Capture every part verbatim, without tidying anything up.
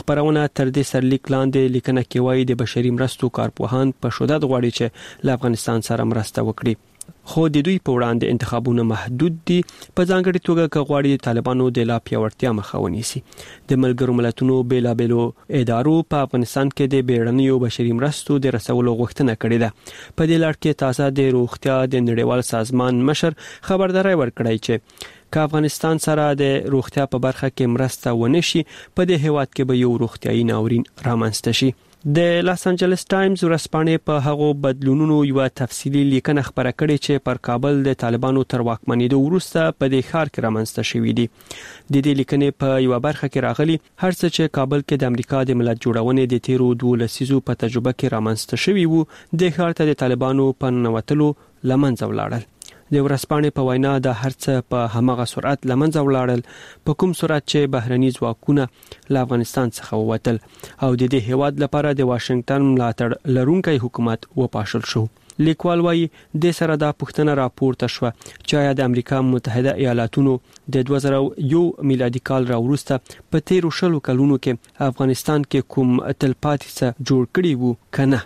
خبرونه تر دې سرلیک لاندې لیکنه کې وایي د بشري مرستو کارپوهان په شدت غواړي چې له افغانستان سره مرسته وکړي، خو د دوی په وړاندې انتخابونه محدود دي، په ځانګړي توګه که غواړي طالبانو د لا پیاوړتیا مخه ونیسي. د ملګرو ملتونو بیلابېلو ادارو په افغانستان کې د بیړنیو بشري مرستو د رسولو غوښتنه کړې ده. په دې لړ کې تازه د روغتیا د نړیوال سازمان مشر خبرداري ورکړی چې که افغانستان سره د روغتیا په برخه کې مرسته ونشي، په دې هیواد کې به یو روغتیايي ناورین رامنځته شي. د لاس انجلس ټایمز ورځپاڼې په هغو بدلونونو یو تفصیلی لیکنه خبره کړې چې پر کابل د طالبانو تر واکمنېدو وروسته په دې ښار کې رامنځته شوې دي. د دې لیکنې په یو برخه کې راغلي هر څه چې کابل کې د امریکا د ملت جوړونې د تیرو دوه لسیزو په تجربه کې رامنځته شوي وو، د ښار ته د طالبانو په ننوتلو لمنځه ولاړل. د ورځپاڼې په وینا د هر څه په همغه سرعت لمنځه ولاړل، په کوم سرعت چې بهرني ځواکونه له افغانستان څخه ووتل او د دې هیواد لپاره د واشنگټن ملاتړ لرونکی حکومت وپاشل شو. لیکوال وايي د سره دا پوښتنه راپورته شوه چې د امریکا متحده ایالاتونو د دوه زره یو میلادي کال راوروسته په تیرو شلو کلونو کې افغانستان کې کوم تلپاتې څه جوړ کړي وو کنه.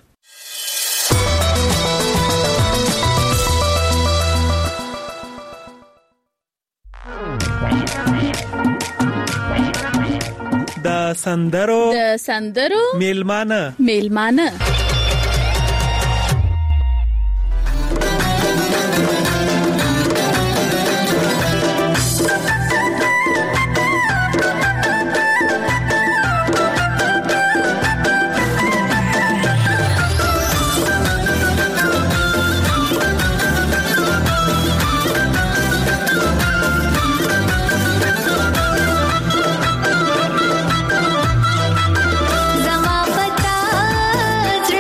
د سندرو د سندرو میلمانه میلمانه जमा पता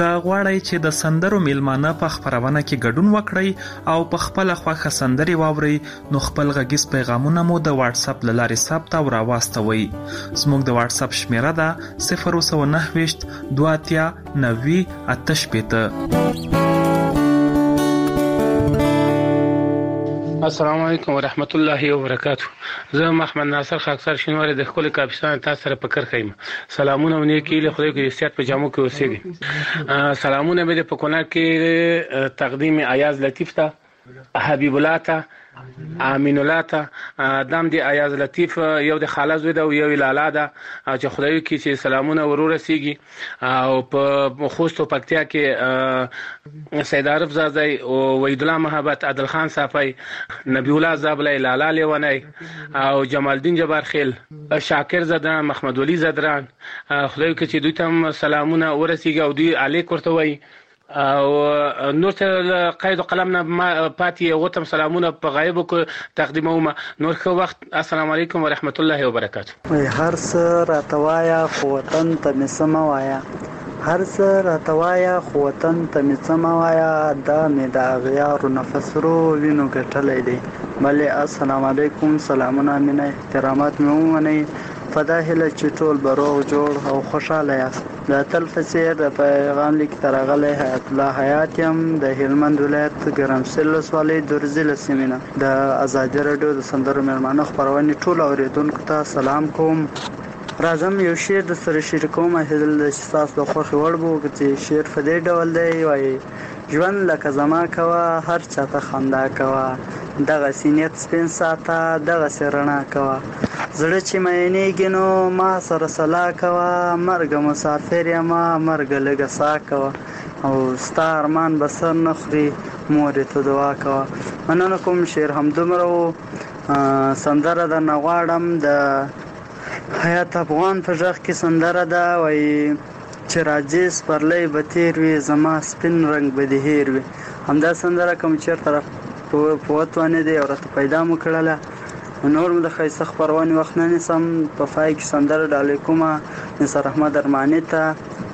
که غواړئ چې د سندرو میلمانه په خپرونه کې ګډون وکړئ او په خپله خوښه سندرې واورئ نو خپل غږیز پیغامونه مو د واتس اپ له لارې ثبت او راواستوئ. زموږ د واتس اپ شمیره ده صفر سوه نهه ویشت دوه اتیا نوي اته شپېته. السلام علیکم ورحمت الله وبرکاتہ. زه محمد ناصر خاکسار شینواری د خپل کاپیسان تاسو سره پکر خیم. سلامونه ونی کې له خدای کې سیات په جامو کې اوسېږي. سلامونه مې په کونړ کې تقدیم ایاز لطیف ته، حبیب الله ته، امین الله ته، دام دی ایاز لطیف یو د خاله زوی ده او یو لالا ده چې خدای کې چې سلامونه ورور رسیږي. او په خوست او پکتیا کې سید عارف زادای او وحید الله محبت، عادل خان صافی، نبی الله زابلای، لالا لیوانی او جمال الدین جبار خیل، شاکر زدران، محمد ولی زدران، خدای کې چې دوی ته سلامونه ورسیږي او دوی علیک ورته وای. او نور ته قید قلم نه پاتې وتم سلامونه په غایب کو تقدیموم. نور خو وخت. السلام علیکم ورحمت الله وبرکاتہ. وای هر څه راتوایا خو وطن ته مسما وایا، هر څه راتوایا خو وطن ته مسما وایا، دا مې د غیار نفس رو وینو ګټلې دی. بله السلام علیکم، سلامونه مینه احترامات مې ومنئ. فداهله چې ټول بروغ جوړ او خوشاله یاست. د تل فسیر د پیغام لیک ترغله حیات الله حیات يم د هلمند ولایت ګرمسل ولسوالۍ درزل سیمینه د آزادي رادیو د سندرو مېلمانه خبرونه ټول اوریدونکو ته سلام کوم. راځم یو شعر د سره شریکوم هدل د تاسو د خوښ وړ بو چې شعر په دې ډول دی وایي: ژوند لکه زما کوا هر چاته خندا کوا، دغه سینیت سپین ساته دغه سرنا کوا، زړه چې مینېږي نو ما سره سلا کوا، مرګ مسافر یما مرګ لږه سا کوا، او ستا ارمان به سر نه خوري مورې ته دعا کوا. مننه کوم. شعر همدومره و. سندره درنه غواړم د حیات افغان په غږ کې سندره ده وایي چې راځي سپرلی به تیر وي زما سپین رنګ به دې هیر وي. همدا سندره کوم چېرته په وتوانې دی او راته پیدا مو کړله. نور مو د ښایسته خپرونې وخت نه نیسم. په پای کې سندره ډالۍ کومه نثار احمد ارماني ته،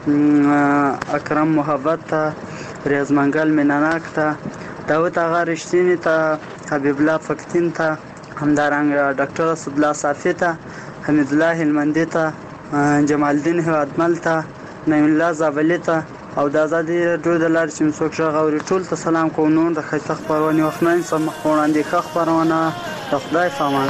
اکرم محبت ته، ریاض منګل میناناک ته، داود آغا رښتیني ته، حبیب الله فکتین ته، همدارنګه ډاکټر اسدالله صافي ته، حمید الله هلمندي ته، جمال الدین هوادمل ته، نعیم الله زابلي ته او د آزادي رادیو د لارې چې څوک غږ اوري ټول ته سلام کوم. نور د ښایسته خپرونې وخت نه نیسم. مخ په وړاندې ښه خپرونه د خدای په امان.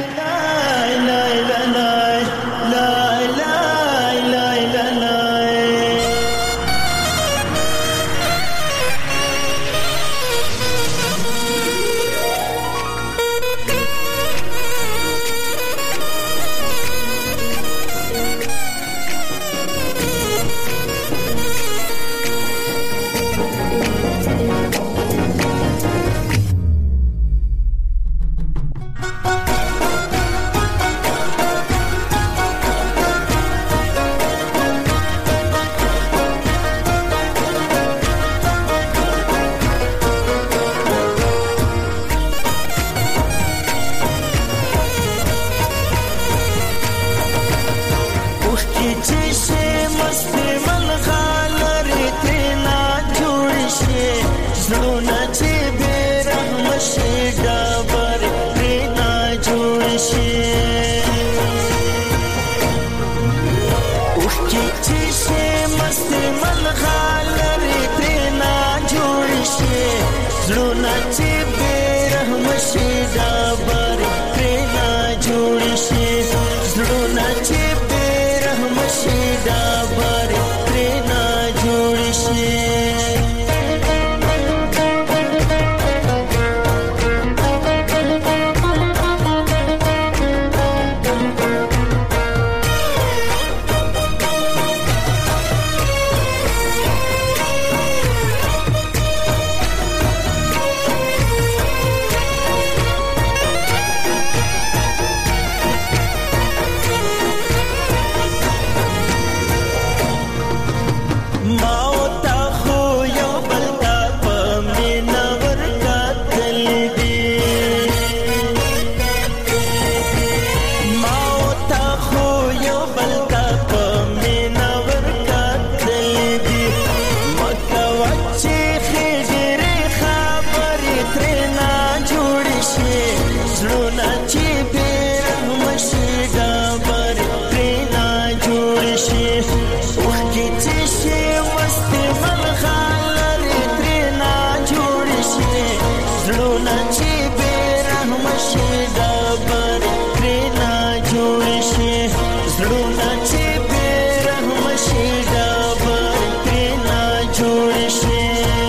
جوړ شي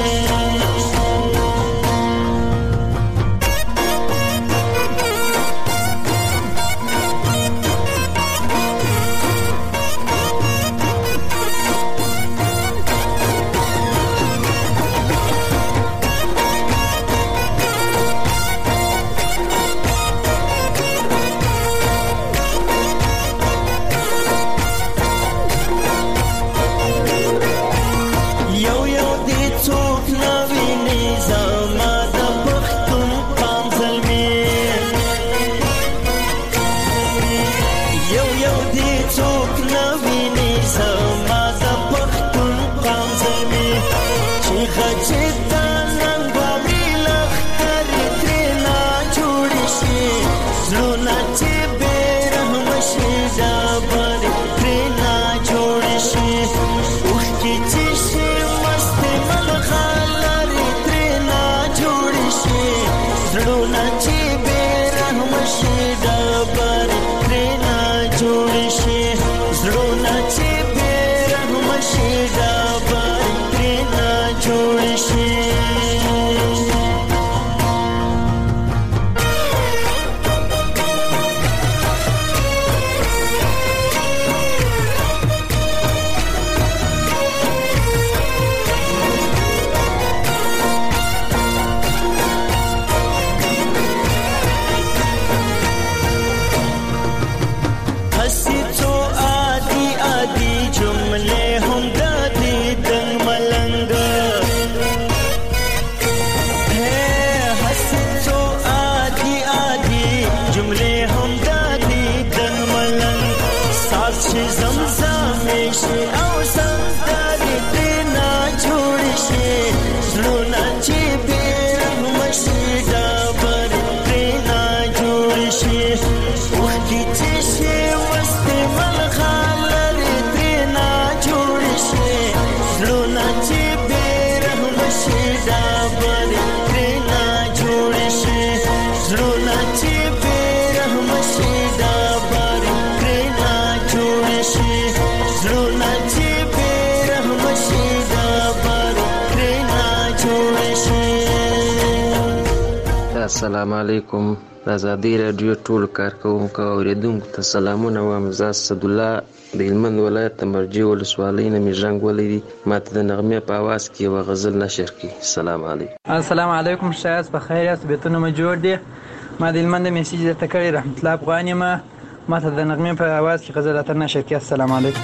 السلام علیکم. د آزادۍ راډیو ټول کارکوونکو او اوریدونکو ته سلامونه وایم. زه اسدالله د هلمند ولایت د مرجې ولسوالۍ نه مې زنګ ولیدي، ماته د نغمې په اواز کې یوه غزل نشر کړي. السلام علیکم. السلام علیکم. ښه یاست؟ په خیر یاست؟ بیتونه مو جوړ دي؟ ما د هلمند میسیج درته کړی، رحمت الله افغان یم، ماته د نغمې په اواز کې غزل راته نشر کړي. السلام علیکم.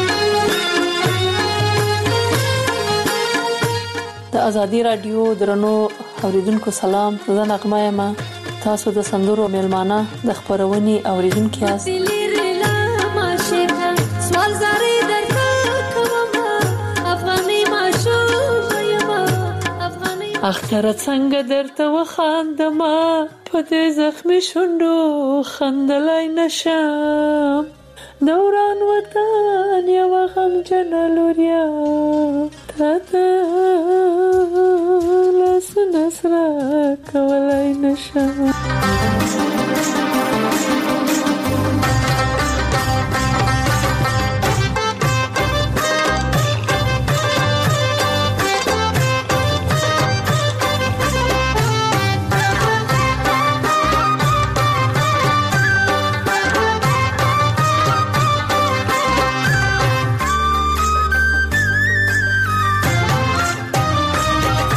د آزادۍ راډیو درنو اوریدونکو سلام، زه نغمه یم. تاسو د سندرو میلمانه د خبرونې اوریدونکو یاست. اختر څنګه درته وخاندما، په دې زخمي شونډو خندلای نشم. دوران وطن یو غمجن لوریا، تا ته لاسونه سره کولای نشم.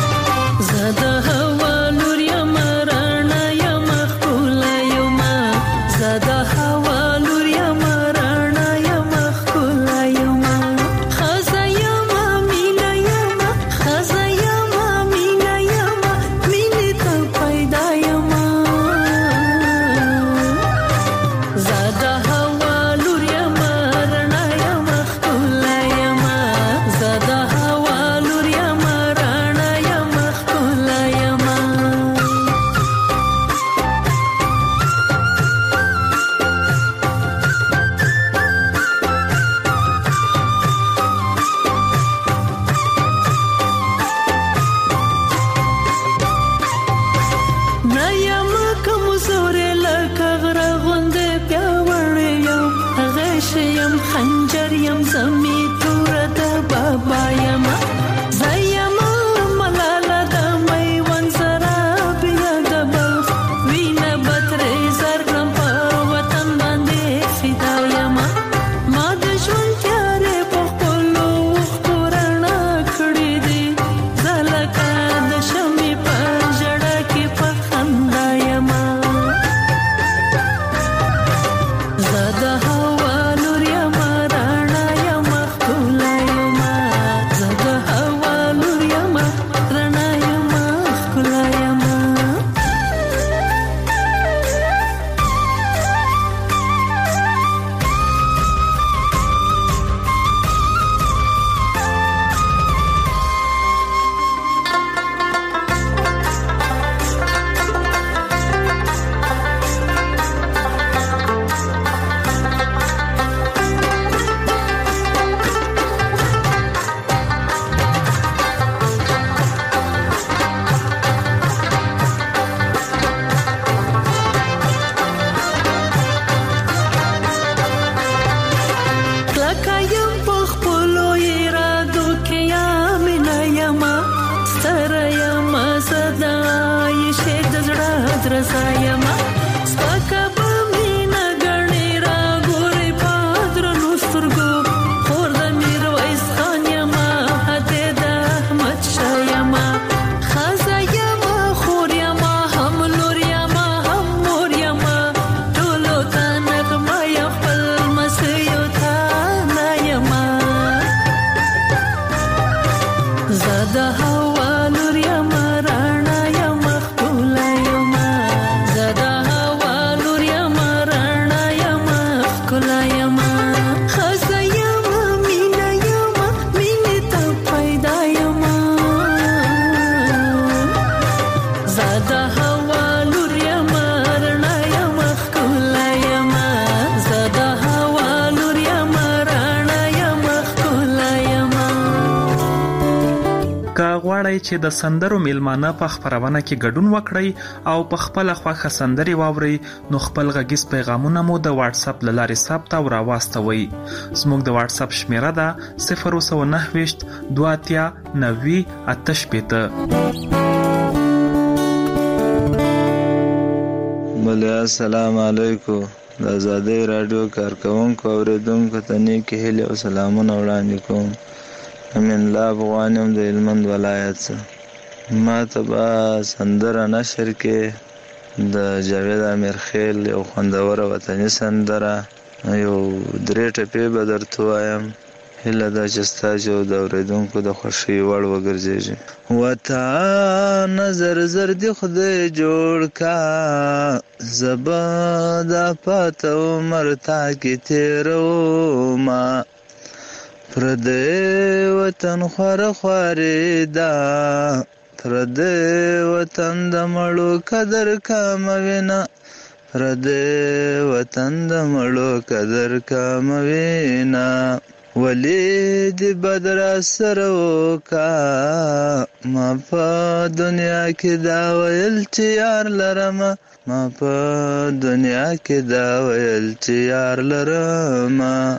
زه د هوا لور یم، رڼا یم، ښکلا یم، چې د سندرو میلمانه په خبرونه کې ګډون وکړي او په خپل خوښه سندري واوري نو خپل غږیز پیغامونه مو د واتس اپ لارې ثبت او راواستوي. زموږ د واتس اپ شمیره ده صفر نه نه دوه اتیا نوي آتش پېته. بله السلام علیکم. د آزادۍ رادیو کارکونکو اوریدونکو ته نیکی هیلې او سلامونه وړاندې کوم. امین الله افغان یم د هلمند ولایت څخه. ما ته به سندره نشر کې د جاوید امیرخیل یو خوندوره وطني سندره یو درې ټپې به درته ووایم. هیله ده چې ستاسو او د اورېدونکو د خوښۍ وړ وګرځېږي. وطن زر زر دې خدای جوړ کا زه به دا پاته عمر تا کې تېرومه پردی وطن خواره خوارې ده پردی وطن د مړو قدر کموینه پردی وطن د مړو قدر کموینه ولی دی بدر سره وکا ما په دنیا کې دا ویل چې یار لرم ما په دنیا کې دا ویل چې یار لرم.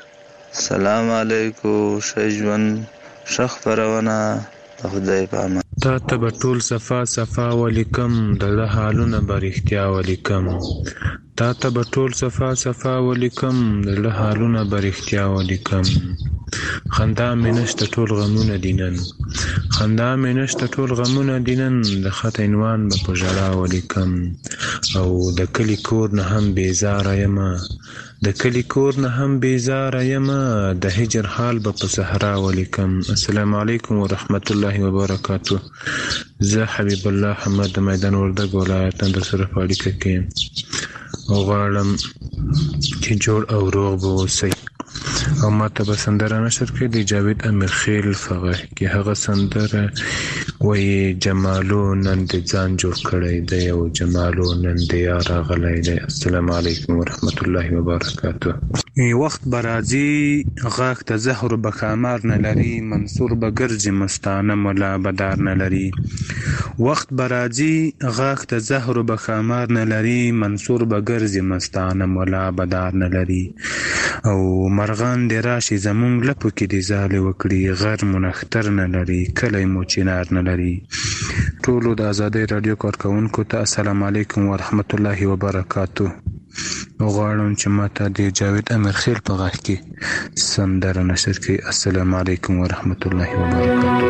سلام علیکم. شجون شخ پرونه خدای په امان. تا ته به ټول صفا صفا ولیکم د حالونه برختیا ولیکم تا ته به ټول صفا صفا ولیکم د حالونه برختیا ولیکم. خندا مې نشته ټول غمونه دینن خندا مې نشته ټول غمونه دینن د خط عنوان به په ژړا ولیکم او د کلی کور نه هم بیزاره یمه د کلی کور نه هم بیزاره یمه د هجر حال به په صحرا ولیکم. السلام علیکم ورحمت الله وبرکاتو. زه حبیب الله حمد د میدان وردګ ولایت نه درسره په اړیکه کې او غواړم چې جوړ او روغ به اوسئ او ما ته به سندره نشر کړي د جاوید امیرخیل فغه کې هغه سندره وایي جمالو نن د ځان جوړ کړی دی او جمالو نن د یار راغلی دی. السلام علیکم ورحمت الله وبرکاتو. وخت برازي غاښ ته زهر به ښامار نه لري منصور به ګرځي مستانه ملا بدار نه لري. وخت برازي غاښ ته زهر به ښامار نه لري منصور به ګرځي مستانه ملا بدار نه لري. او مرغان دی راشي زمونږ لپو کې دی ځالې وکړي غر منختر نه لري کلی مو چنار نه لري. ټولو د آزادۍ رادیو کارکونکو ته السلام علیکم ورحمت الله وبرکاتو. غواړم چې ما ته د جاوید امیرخیل په غږ کې سندره نشر کړي. السلام علیکم ورحمت الله وبرکاتو.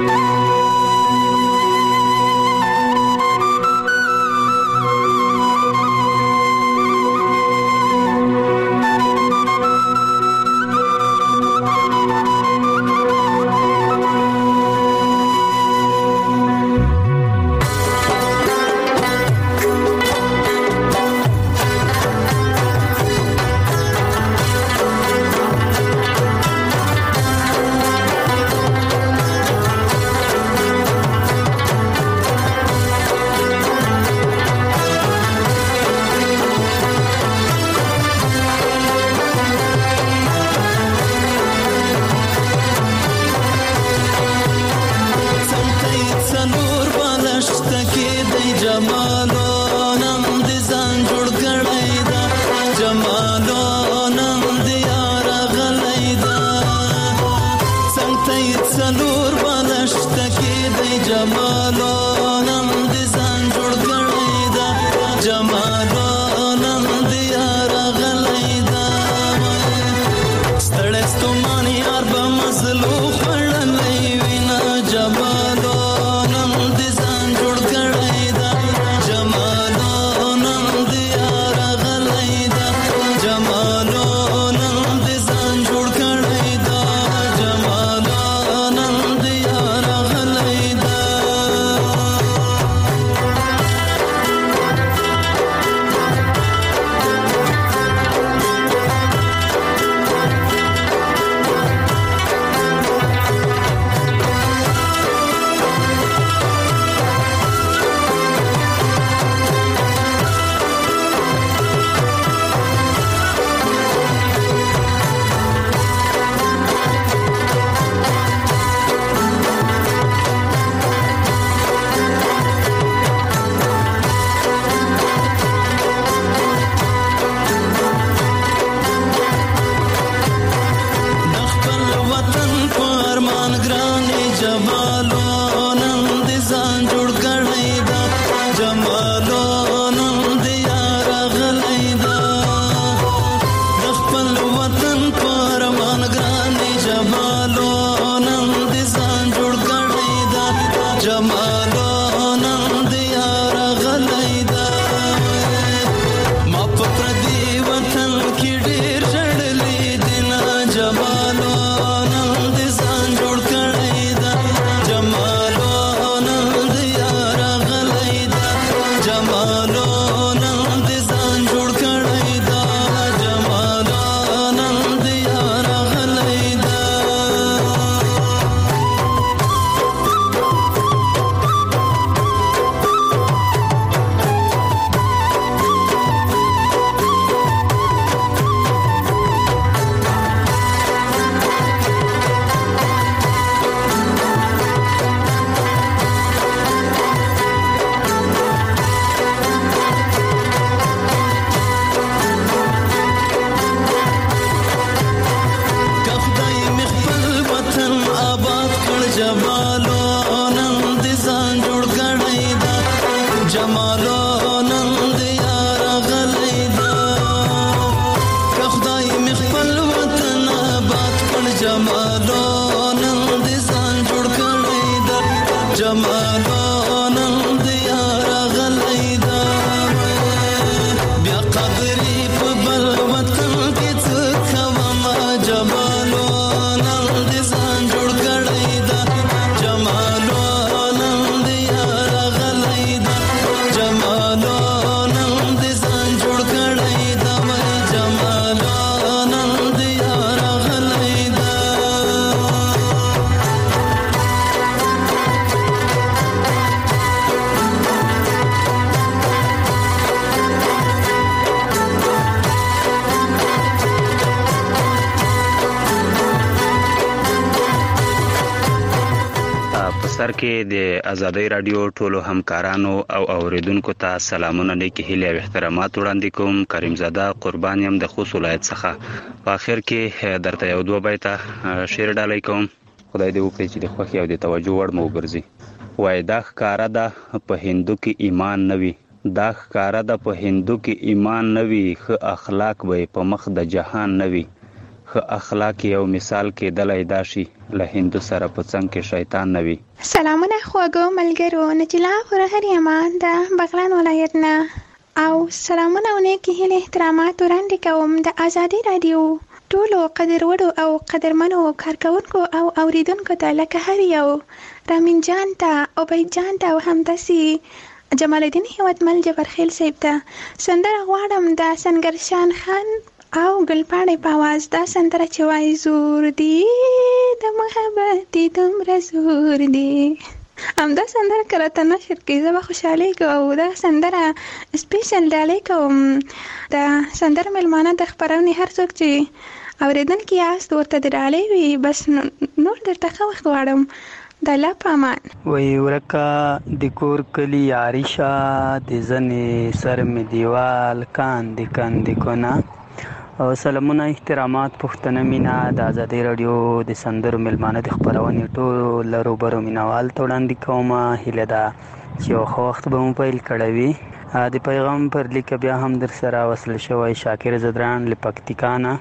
Jamal سر کې د آزادۍ رادیو ټولو همکارانو او اوریدونکو ته سلامونه نیکی هیلې او احترامات وړاندې کوم. کریم زاده قربان یم د خوست ولایت څخه. په اخر کې درته یو دوه بیت شعر ډالۍ کوم. خدای دې وکړي چې د خوښي او د توجه وړ مو وګرځي. وای دا ښکارا ده په هندو کې ایمان نوي، دا ښکارا ده په هندو کې ایمان نوي، ښه اخلاق به په مخ د جهان نوي، ښه اخلاق یو مثال کې دلای داشي له هندو سره په څنګ کې شیطان نوي. سلامونه خوږو ملګرو، نجلا خورهر یمان د بغلان ولایت نه او سلامونه او نیکی هیلې احترامات وړاندې کوم د آزادۍ رادیو ټولو قدرورو او قدرمنو کارکونکو او اوریدونکو ته، لکه هر یو رامین جان ته، عبید جان ته او همداسې جمال الدین هیوادمل جبرخیل صاحب ته. سندره غواړم د سنگرشان خان او ګلپاڼې په اواز، دا سندره چې وایي زور دی د محبت دی دومره زور دی. همدا سندره که راته نشر کړي زه به خوشحالېږم او دا سندره سپیشل ډالۍ کوم د سندره میلمانه د خپرونې هر څوک چې اورېدونکي یاست ورته د ډالۍ وي. بس نور درته ښه وخت غواړم. د الله په امان. وی ورکه د کور کلی عریشه د زنې سر می دیوال کاندې کاندې کونه. او سلامونه احترامات پښتنه مینا د آزادۍ رادیو د سندرو میلمانه د خپرونې ټولو روبرو مینوال ته وړاندې کوم. هیله ده چې یو ښه وخت به مو پیل کړی وي. د پیغام پر لیک بیا هم در سره وصل شوی شاکر زدران له پکتیکا نه.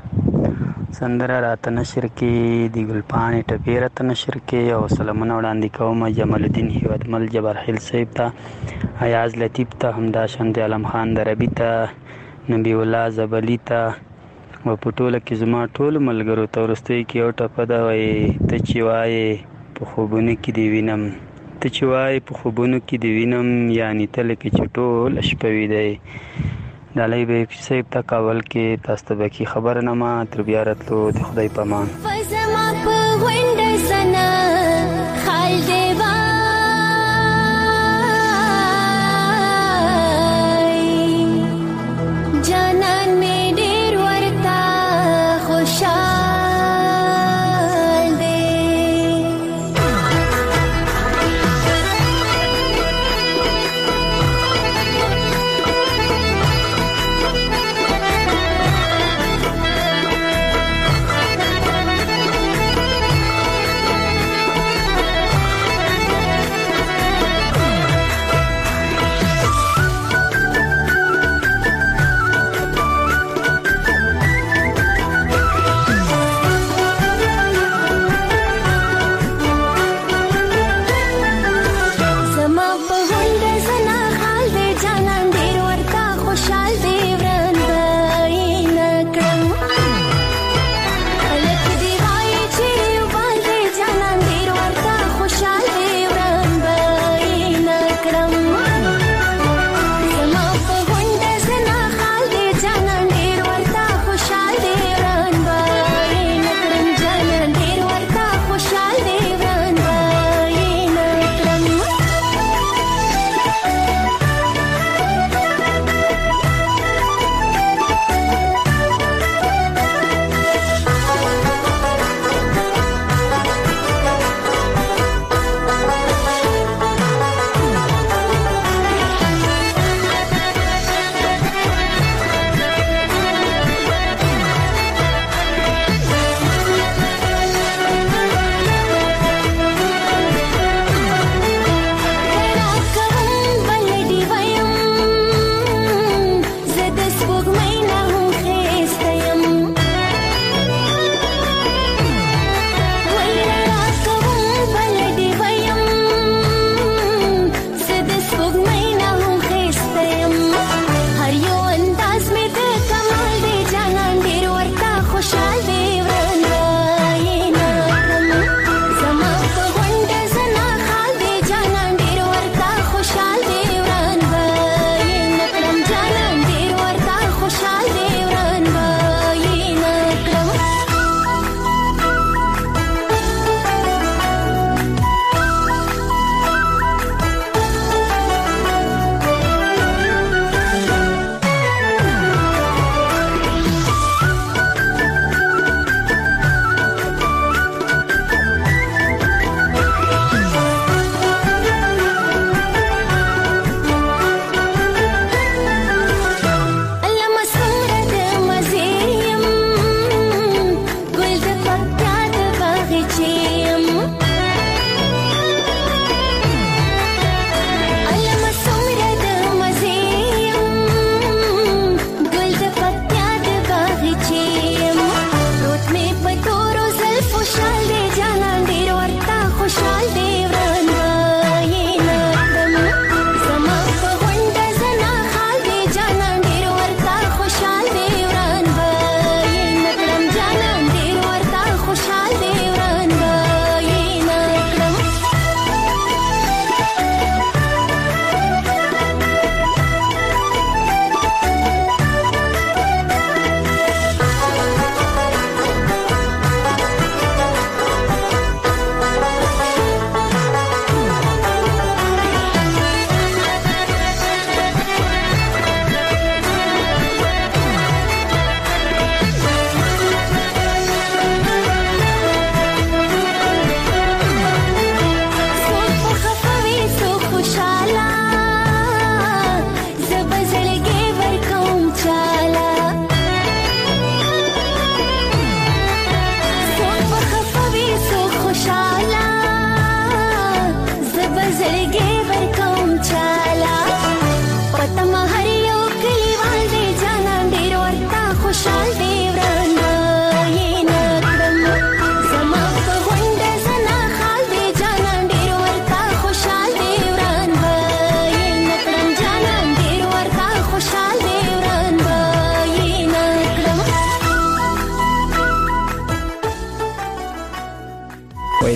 سندره راته نشر کې د ګلپاڼې ټپې راته نشر کې او سلامونه وړاندې کوم جمال الدین هیوادمل جبرخیل صاحب ته، ایاز لطیف ته، همداشان د علم خان دربي ته، نبی الله زبلی ته او په ټوله کې زما ټول ملګرو ته ورستوي کې یو ټپه ده وایي ته چې وایې په خوبونو کې دې وینم، ته چې وایې په خوبونو کې دې وینم، یعنی ته لکه چې ټوله شپه ویده یې. ډالۍ به یې صاحب ته کول کې تاسو ته به کې خبره نه ما تر بیا راتلو د خدای په امان.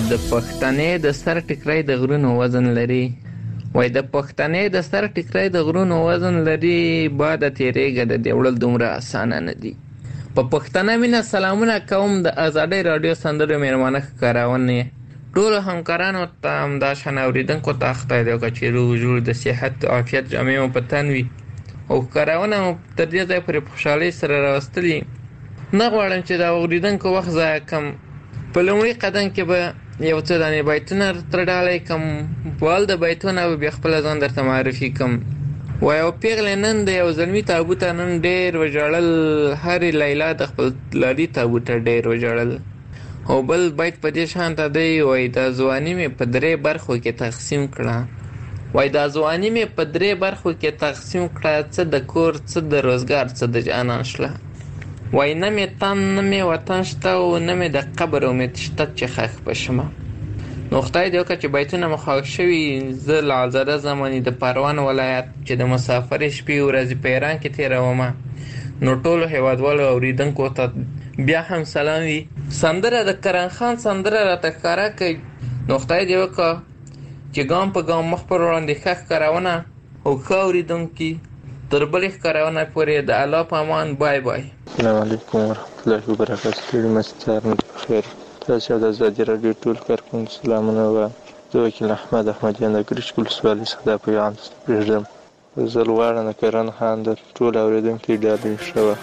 د پښتنې د سر ټکری د غرونو وزن لري. وای د پښتنې د سر ټکری د غرونو وزن لري، باد تیریږي د دیوړل دومره اسانه نه دي. په پښتنه مینه سلامونه کوم د آزادۍ رادیو سندرو مېرمنه ښکارونې ټول همکارانو ته همدا شان اورېدونکو ته خدای دې وکړي چې روغ جوړ د صحت او عافیت جامې مو په تن وي او ښکارونه مو تر دې ځایه پورې په خوشحالۍ سره راوستلي. نه غواړم چې د اورېدونکو وخت ضایع کړم. په لومړي قدم کې به یو څه دانې بیتونه درته ډالۍ کړم، بال د بیتونه به بیا خپله ځان درته معرفي کړم. وایي او پیغلې نن د یو زلمي تابوته نن ډېر وژړل، هرې لیلا د خپل لالي تابوته ډېر وژړل. او بل بیت په دې شان ته دی، وایي دا ځواني مې په درې برخو کې تقسیم کړه. وایي دا ځواني مې په درې برخو کې تقسیم کړه، څه د کور، څه د روزګار، څه د جانان شله. وایي نه مې تن نه مې وطن شته او نه مې د قبر امید شته چې ښخ به شمه. نو خدای دې وکړه چې بیتونه مو خوښ شوي. زه له آزاده زماني د پروان ولایت چې د مسافرې شپې ورځې په ایران کې تېرومه، نو ټولو هېوادوالو اورېدونکو ته بیا هم سلام وي. سندره د کرن خان سندره راته ښکاره کوي. نو خدای دې وکړه چې ګام په ګام مخ پر وړاندې ښه ښکارونه او ښه اورېدونکي تر بلې ښکارونه پورې د الله په امان. بای بای. السلام علیکم ورحمتالله وبرکاتہ. ستړي مست سهار مو بخیر. تاسو د ازادي راډیو ټول کارکوونکو سلامونه وایم. زه وکیل احمد احمدیان د ګرشک ولسوالۍ څخه دا پیغام پرېږدم. زه غواړم د کرن خان د ټول اورېدونکي ډالۍ ښه وه.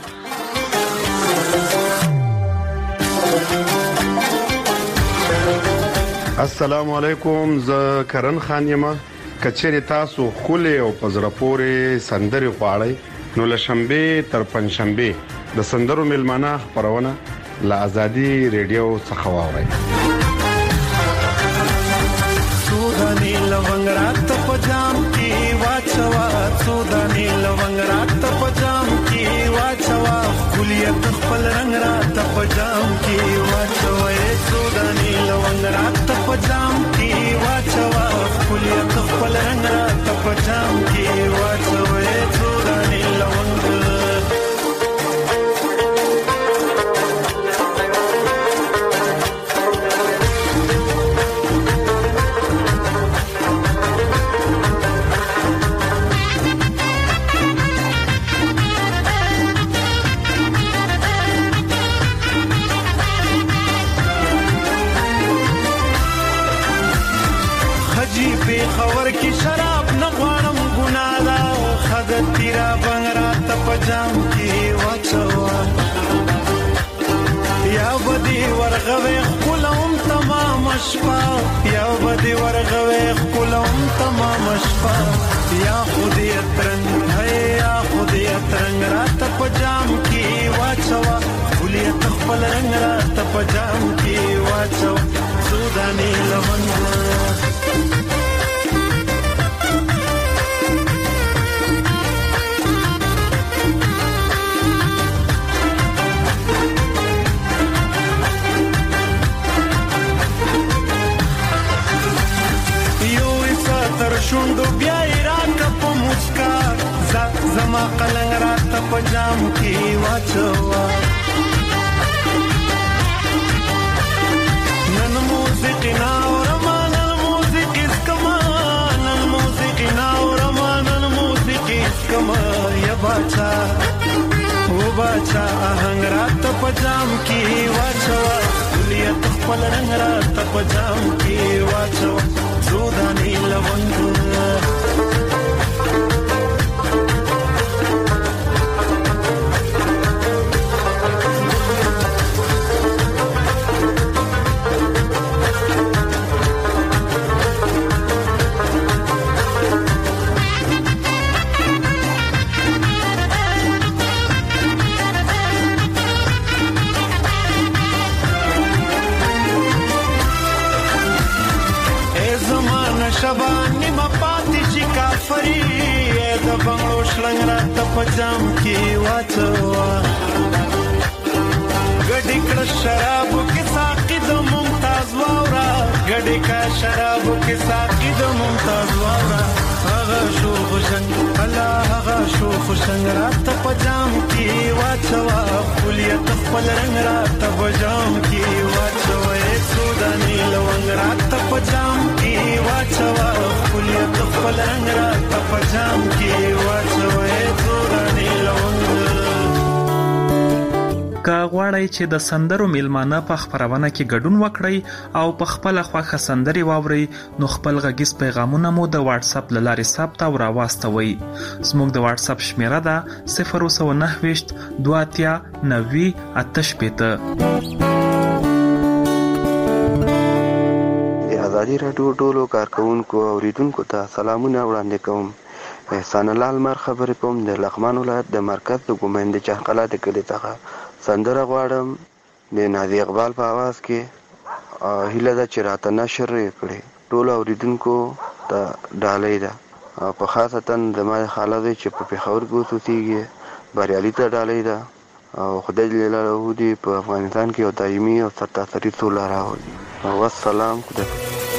السلام علیکم، زه کرن خان یم. کچېرې تاسو ښکلې او په زړه پورې سندرې غواړئ نو له شنبې تر پنجشنبې د سندرو میلمانه خپرونه له ازادي ریډیو څخه واورئ. سوداني لونګ رات په جام کې واچوا، سوداني لونګ رات په جام کې واچوا، کلیت خپل رنگ رات په جام کې واچوا، سوداني لونګ رات په جام کې واچوا، کلیت خپل رنگ رات په جام کې واچوا، سوداني لونګ. خبر کی شراب نه غواړم ګناه ده، خدای تیرا بنګرا ته پجام کی واچوا، یا بدی ورغوي خپلوم تمام شپه، یا بدی ورغوي خپلوم تمام شپه، یا خودی ترنګ ہے یا خودی ترنګ را ته پجام کی واچوا، کلیت خپل رنگ را ته پجام کی واچوا، سودانی لمنګ. شوندو بیا ایران په مسکا، زما قلنګ رات په جام کې واچوا، نن موسیقي ناورما نن موسیقي اسکما، نن موسیقي ناورما نن موسیقي اسکما، یا باچا او باچا آهنګ رات په جام کې واچوا، کلیت خپل رنگ رات په جام کې واچوا، سودانی لونګ. شبانی ما پاتې چې کافری د بنگلو شلنګ راته په جام کې واچوا، ګډې کړه شرابو کې ساقي د ممتاز واورا، ګډې کا شرابو کې ساقي د ممتاز واورا، هغه شو خوشنګ الله هغه شو خوشنګ راته په جام کې واچوا، کلیت خپل رنگ راته په جام کې واچوا، سوداني لونګ راته په جام کې واچوا خپلیت خپل رنګ راته په جام کې واچوا سوداني لونګ. که غواړئ چې د سندرو میلمانه په خپرونه کې ګډون وکړئ او په خپله خوښه سندرې واورئ نو خپل غږیز پیغامونه مو د واتس اپ له لارې ثبت او راواستوئ. زموږ د واتس اپ شمیره ده صفر سوه نهه ویشت دوه اتیا نوي اته شپېته. ازادي راډیو ټولو کارکونکو او اوریدونکو ته سلامونه وړاندې کوم. احسان الله لمر خبرې کوم د لغمان ولایت د مرکز د ګومند چهقلا د کلي څخه. سندره غواړم د نازي اقبال په आवाज کې هیله ده چې راته نشر کړي. ټول اوریدونکو ته ډالۍ ده او په خاصه زما خاله دی چې په پېښور کې اوسېږي بریالي ته ډالۍ ده او خدای جل جلاله دې په افغانستان کې یو دایمي او سرتاسري سوله راولي. والسلام. خدای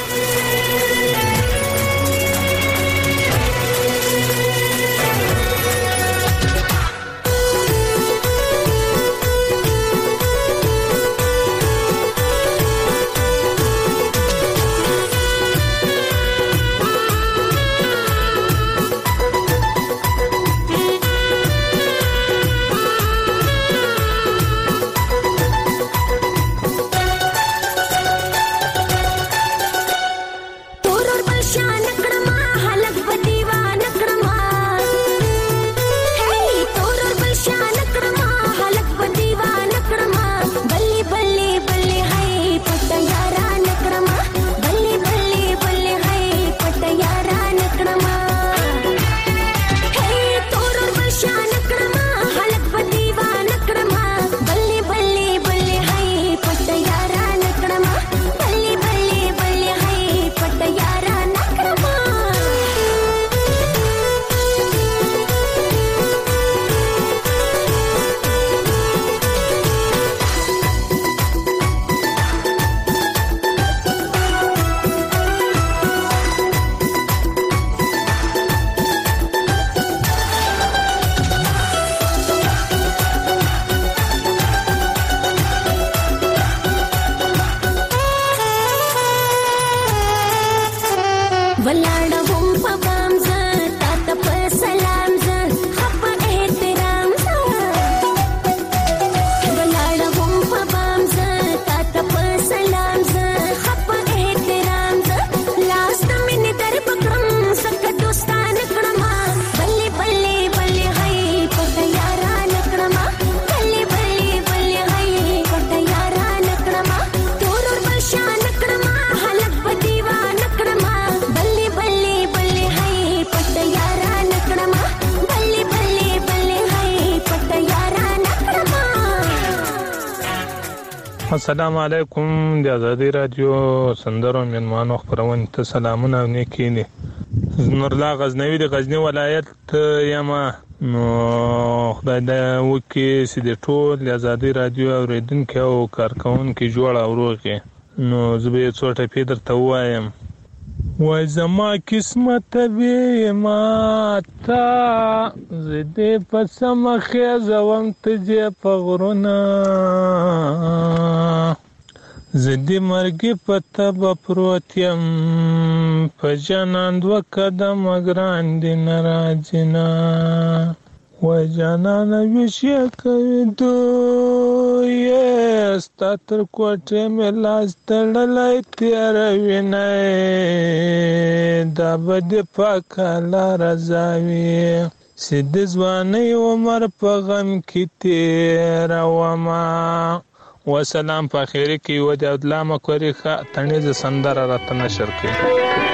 السلام علیکم. د ازادي رادیو سندرو میلمانو خبرونه ته سلامونه او نیکی دي. نور الله غزنوي د غزنی ولایت یم. نو خدای دې وکړي چې د ټول د ازادي رادیو اوریدونکو او کارکونکو جوړ او روغ نو زه به څو ټپې درته وایم. وای زما قسمت به ماتا زده پسم خیزوم تجه پغرونا زدی مرگی پتا بپروتیم پجانان دو قدم اگراندی نراجنا وای جانان ویشی کوي دوی ستاتر کوټه مې لاس تړلای تیر وینای دا بده پاک لار زاوی سید ځواني عمر په غم کې تیر وما وسلام په خیر کې و د الله مکوري خ تنه ز سندره راتنه شر کې